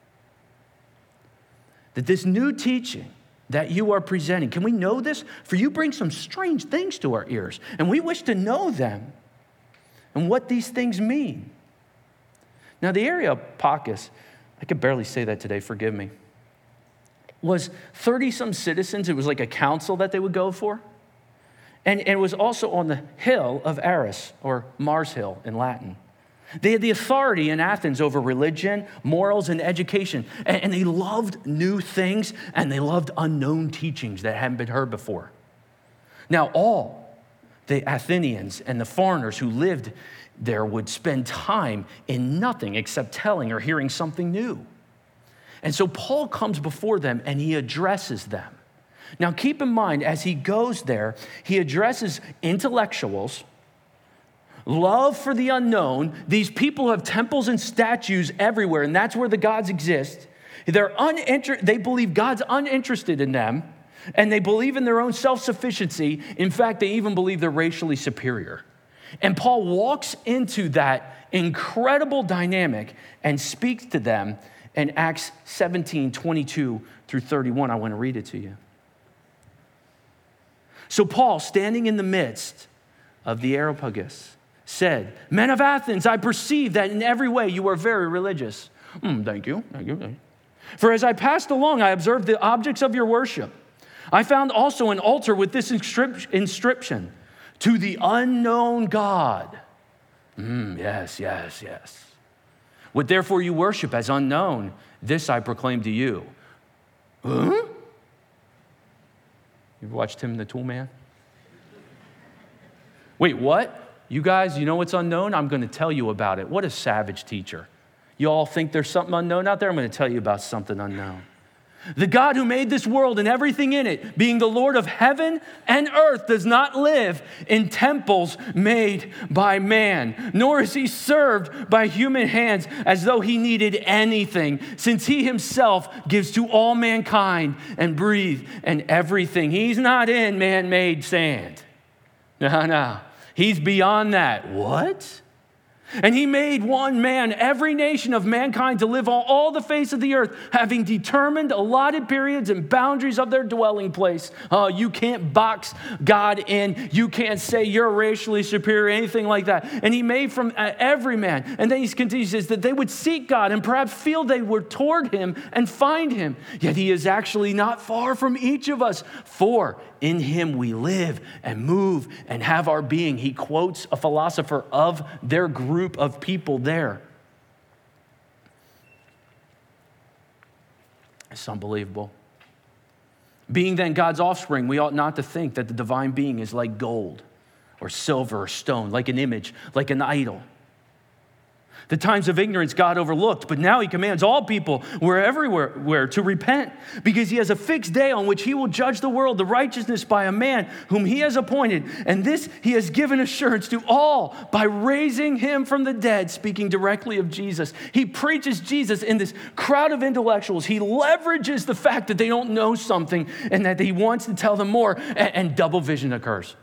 that this new teaching that you are presenting, can we know this? For you bring some strange things to our ears, and we wish to know them and what these things mean. Now, the Areopagus, I could barely say that today, forgive me, was thirty-some citizens. It was like a council that they would go for. And, and it was also on the hill of Ares, or Mars Hill in Latin. They had the authority in Athens over religion, morals, and education. And, and they loved new things, and they loved unknown teachings that hadn't been heard before. Now, all the Athenians and the foreigners who lived there would spend time in nothing except telling or hearing something new. And so Paul comes before them and he addresses them. Now keep in mind, as he goes there, he addresses intellectuals, love for the unknown. These people have temples and statues everywhere, and that's where the gods exist. They're uninter- they believe God's uninterested in them, and they believe in their own self-sufficiency. In fact, they even believe they're racially superior. And Paul walks into that incredible dynamic and speaks to them in Acts seventeen, twenty-two through thirty-one. I want to read it to you. So Paul, standing in the midst of the Areopagus, said, men of Athens, I perceive that in every way you are very religious. Mm, thank you, thank you, thank you. For as I passed along, I observed the objects of your worship. I found also an altar with this inscription, to the unknown God. Mm, yes, yes, yes. What therefore you worship as unknown, this I proclaim to you. Huh? You ever watched Tim the Tool Man? Wait, what? You guys, you know what's unknown? I'm going to tell you about it. What a savage teacher. You all think there's something unknown out there? I'm going to tell you about something unknown. The God who made this world and everything in it, being the Lord of heaven and earth, does not live in temples made by man, nor is he served by human hands as though he needed anything, since he himself gives to all mankind and breathe and everything. He's not in man-made sand. No, no. He's beyond that. What? And he made one man, every nation of mankind, to live on all the face of the earth, having determined allotted periods and boundaries of their dwelling place. Uh, you can't box God in. You can't say you're racially superior, anything like that. And he made from uh, every man. And then he continues, says that they would seek God and perhaps feel they were toward him and find him. Yet he is actually not far from each of us. For in him we live and move and have our being. He quotes a philosopher of their group of people there. It's unbelievable. Being then God's offspring, we ought not to think that the divine being is like gold or silver or stone, like an image, like an idol. The times of ignorance God overlooked, but now he commands all people, wherever, where, to repent, because he has a fixed day on which he will judge the world, the righteousness by a man whom he has appointed. And this he has given assurance to all by raising him from the dead, speaking directly of Jesus. He preaches Jesus in this crowd of intellectuals. He leverages the fact that they don't know something and that he wants to tell them more, and, and double vision occurs.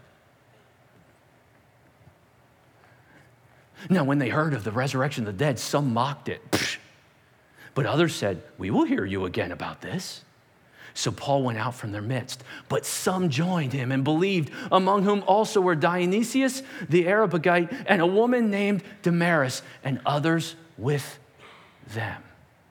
Now, when they heard of the resurrection of the dead, some mocked it. Psh. But others said, we will hear you again about this. So Paul went out from their midst, but some joined him and believed, among whom also were Dionysius the Areopagite and a woman named Damaris, and others with them.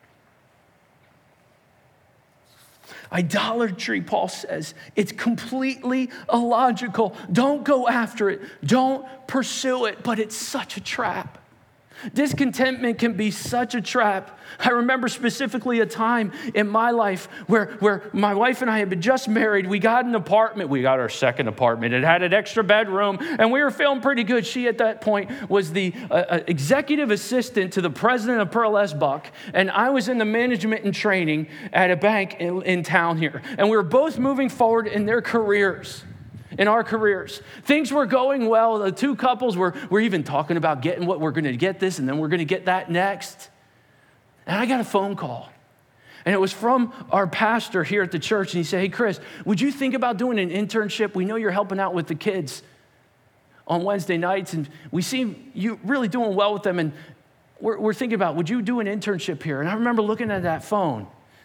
Idolatry, Paul says, it's completely illogical. Don't go after it. Don't pursue it, but it's such a trap. Discontentment can be such a trap. I remember specifically a time in my life where, where my wife and I had been just married. We got an apartment. We got our second apartment. It had an extra bedroom, and we were feeling pretty good. She, at that point, was the uh, executive assistant to the president of Pearl S. Buck, and I was in the management and training at a bank in, in town here. And we were both moving forward in their careers. In our careers, things were going well. The two couples were, were even talking about getting what we're going to get this, and then we're going to get that next. And I got a phone call, and it was from our pastor here at the church. And he said, "Hey, Chris, would you think about doing an internship? We know you're helping out with the kids on Wednesday nights, and we see you really doing well with them. And we're, we're thinking about, would you do an internship here?" And I remember looking at that phone.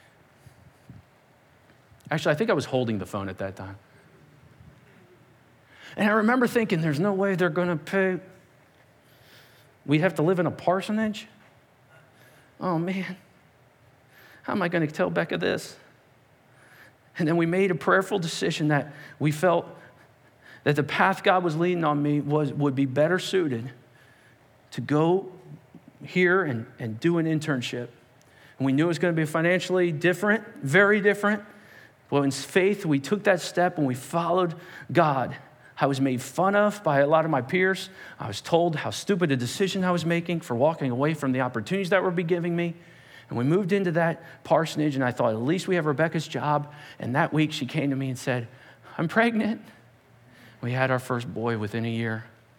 Actually, I think I was holding the phone at that time. And I remember thinking, there's no way they're going to pay. We'd have to live in a parsonage? Oh, man. How am I going to tell Becca this? And then we made a prayerful decision that we felt that the path God was leading on me was would be better suited to go here and, and do an internship. And we knew it was going to be financially different, very different. Well, in faith, we took that step and we followed God. I was made fun of by a lot of my peers. I was told how stupid a decision I was making for walking away from the opportunities that were being given me. And we moved into that parsonage, and I thought, at least we have Rebecca's job. And that week, she came to me and said, "I'm pregnant." We had our first boy within a year.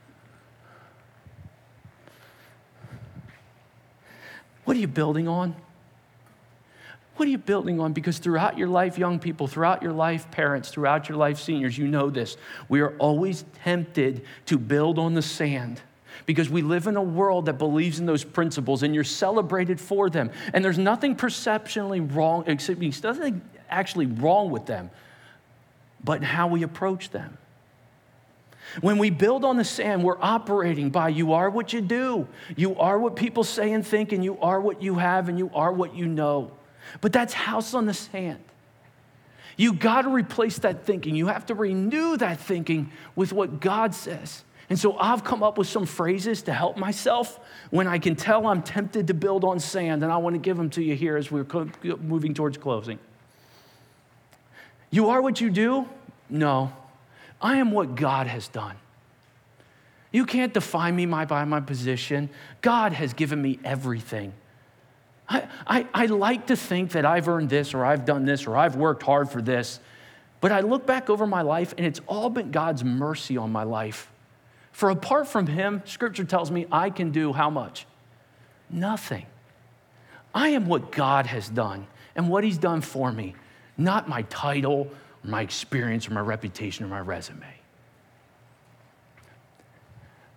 What are you building on? What are you building on? Because throughout your life, young people, throughout your life, parents, throughout your life, seniors, you know this. We are always tempted to build on the sand because we live in a world that believes in those principles, and you're celebrated for them. And there's nothing perceptionally wrong, except there's nothing actually wrong with them, but in how we approach them. When we build on the sand, we're operating by you are what you do. You are what people say and think, and you are what you have, and you are what you know. But that's house on the sand. You got to replace that thinking. You have to renew that thinking with what God says. And so I've come up with some phrases to help myself when I can tell I'm tempted to build on sand, and I want to give them to you here as we're moving towards closing. You are what you do? No. I am what God has done. You can't define me by my position. God has given me everything. I, I, I like to think that I've earned this, or I've done this, or I've worked hard for this. But I look back over my life, and it's all been God's mercy on my life. For apart from him, Scripture tells me I can do how much? Nothing. I am what God has done and what he's done for me, not my title, or my experience, or my reputation, or my resume.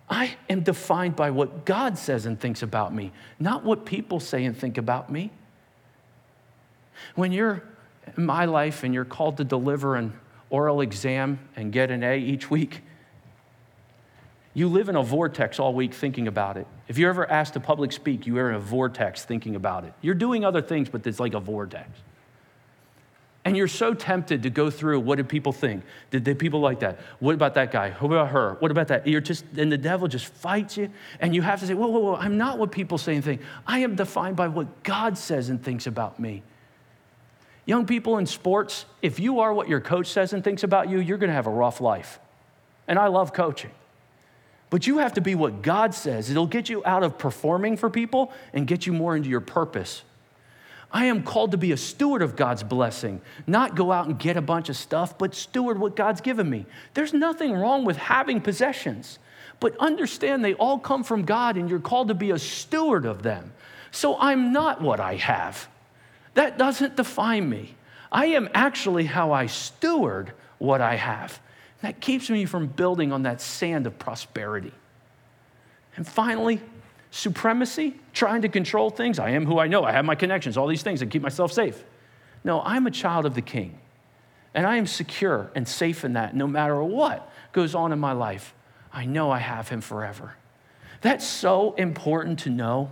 I am defined by what God says and thinks about me, not what people say and think about me. When you're in my life and you're called to deliver an oral exam and get an A each week, you live in a vortex all week thinking about it. If you're ever asked to public speak, you are in a vortex thinking about it. You're doing other things, but it's like a vortex. And you're so tempted to go through, what did people think? Did, did people like that? What about that guy? What about her? What about that? You're just, and the devil just fights you, and you have to say, whoa, whoa, whoa, I'm not what people say and think. I am defined by what God says and thinks about me. Young people in sports, if you are what your coach says and thinks about you, you're going to have a rough life. And I love coaching. But you have to be what God says. It'll get you out of performing for people and get you more into your purpose. I am called to be a steward of God's blessing, not go out and get a bunch of stuff, but steward what God's given me. There's nothing wrong with having possessions, but understand they all come from God and you're called to be a steward of them. So I'm not what I have. That doesn't define me. I am actually how I steward what I have. That keeps me from building on that sand of prosperity. And finally, supremacy, trying to control things. I am who I know. I have my connections, all these things that keep myself safe. No, I'm a child of the King. And I am secure and safe in that no matter what goes on in my life. I know I have him forever. That's so important to know.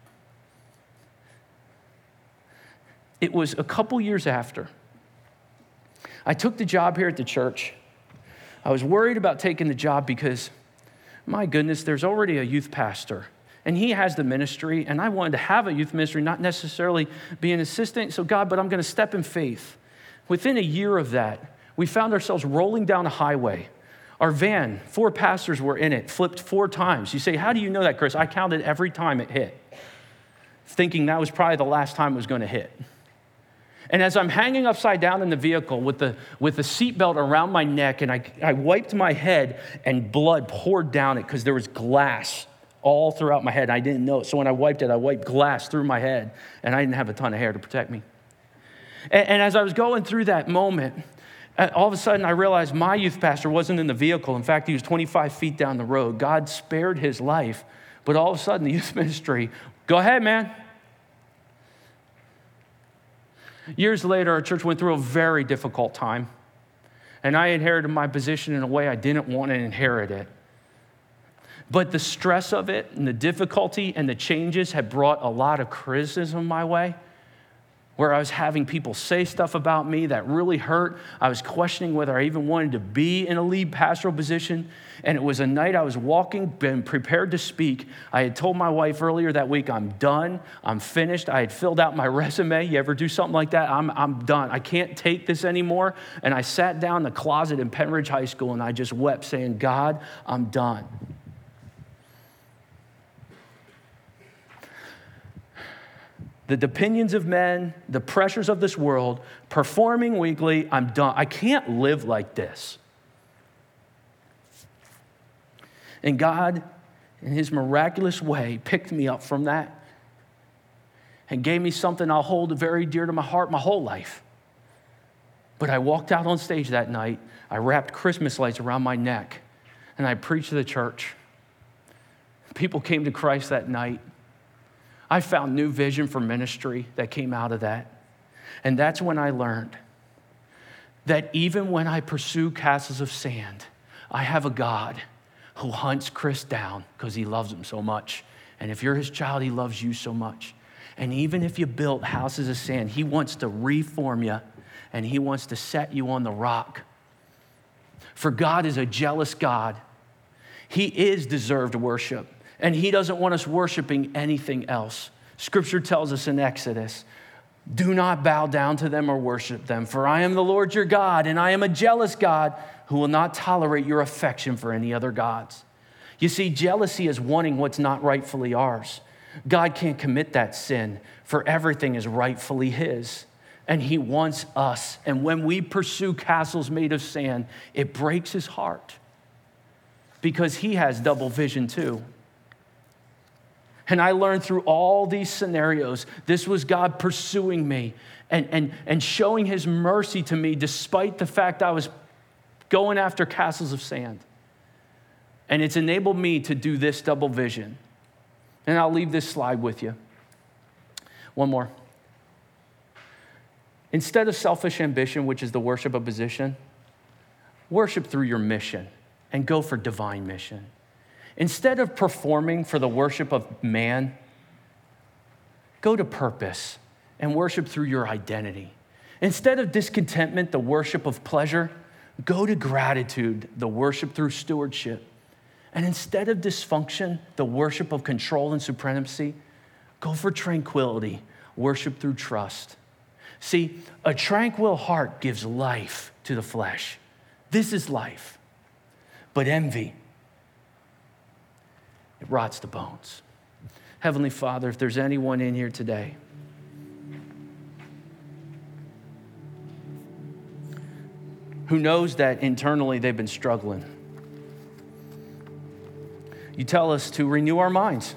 It was a couple years after I took the job here at the church. I was worried about taking the job because, my goodness, there's already a youth pastor, and he has the ministry, and I wanted to have a youth ministry, not necessarily be an assistant. So God, but I'm going to step in faith. Within a year of that, we found ourselves rolling down a highway. Our van, four pastors were in it, flipped four times. You say, how do you know that, Chris? I counted every time it hit, thinking that was probably the last time it was going to hit. And as I'm hanging upside down in the vehicle with the, with the seatbelt around my neck, and I, I wiped my head, and blood poured down it because there was glass all throughout my head. I didn't know it. So when I wiped it, I wiped glass through my head, and I didn't have a ton of hair to protect me. And, and as I was going through that moment, all of a sudden I realized my youth pastor wasn't in the vehicle. In fact, he was twenty-five feet down the road. God spared his life. But all of a sudden, the youth ministry, go ahead, man. Years later, our church went through a very difficult time, and I inherited my position in a way I didn't want to inherit it. But the stress of it and the difficulty and the changes had brought a lot of criticism my way, where I was having people say stuff about me that really hurt. I was questioning whether I even wanted to be in a lead pastoral position. And it was a night I was walking, been prepared to speak. I had told my wife earlier that week, I'm done, I'm finished. I had filled out my resume. You ever do something like that? I'm, I'm done. I can't take this anymore. And I sat down in the closet in Penridge High School and I just wept saying, God, I'm done. The opinions of men, the pressures of this world, performing weekly, I'm done. I can't live like this. And God, in his miraculous way, picked me up from that and gave me something I'll hold very dear to my heart my whole life. But I walked out on stage that night, I wrapped Christmas lights around my neck, and I preached to the church. People came to Christ that night. I found new vision for ministry that came out of that. And that's when I learned that even when I pursue castles of sand, I have a God who hunts Chris down because he loves him so much. And if you're his child, he loves you so much. And even if you built houses of sand, he wants to reform you and he wants to set you on the rock. For God is a jealous God. He is deserved worship. And he doesn't want us worshiping anything else. Scripture tells us in Exodus, do not bow down to them or worship them, for I am the Lord your God, and I am a jealous God who will not tolerate your affection for any other gods. You see, jealousy is wanting what's not rightfully ours. God can't commit that sin, for everything is rightfully his. And he wants us. And when we pursue castles made of sand, it breaks his heart because he has double vision too. And I learned through all these scenarios, this was God pursuing me and, and, and showing his mercy to me despite the fact I was going after castles of sand. And it's enabled me to do this double vision. And I'll leave this slide with you. One more. Instead of selfish ambition, which is the worship of position, worship through your mission and go for divine mission. Instead of performing for the worship of man, go to purpose and worship through your identity. Instead of discontentment, the worship of pleasure, go to gratitude, the worship through stewardship. And instead of dysfunction, the worship of control and supremacy, go for tranquility, worship through trust. See, a tranquil heart gives life to the flesh. This is life. But envy, it rots the bones. Heavenly Father, if there's anyone in here today who knows that internally they've been struggling, you tell us to renew our minds,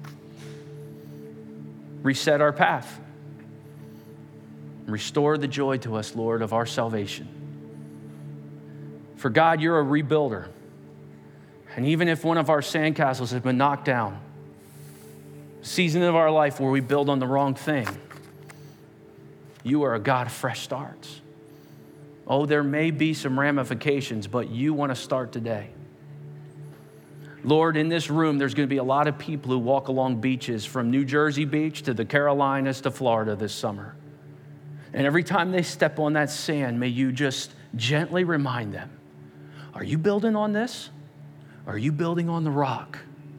reset our path, restore the joy to us, Lord, of our salvation. For God, you're a rebuilder. And even if one of our sandcastles has been knocked down, season of our life where we build on the wrong thing, you are a God of fresh starts. Oh, there may be some ramifications, but you want to start today. Lord, in this room, there's going to be a lot of people who walk along beaches from New Jersey Beach to the Carolinas to Florida this summer. And every time they step on that sand, may you just gently remind them, are you building on this? Or are you building on the rock?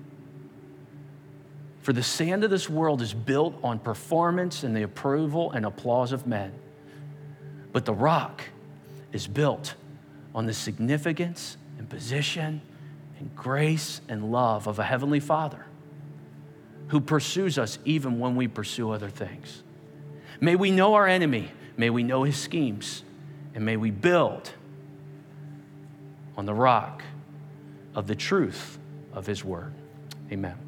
For the sand of this world is built on performance and the approval and applause of men. But the rock is built on the significance and position and grace and love of a Heavenly Father who pursues us even when we pursue other things. May we know our enemy, may we know his schemes, and may we build on the rock of the truth of his word. Amen.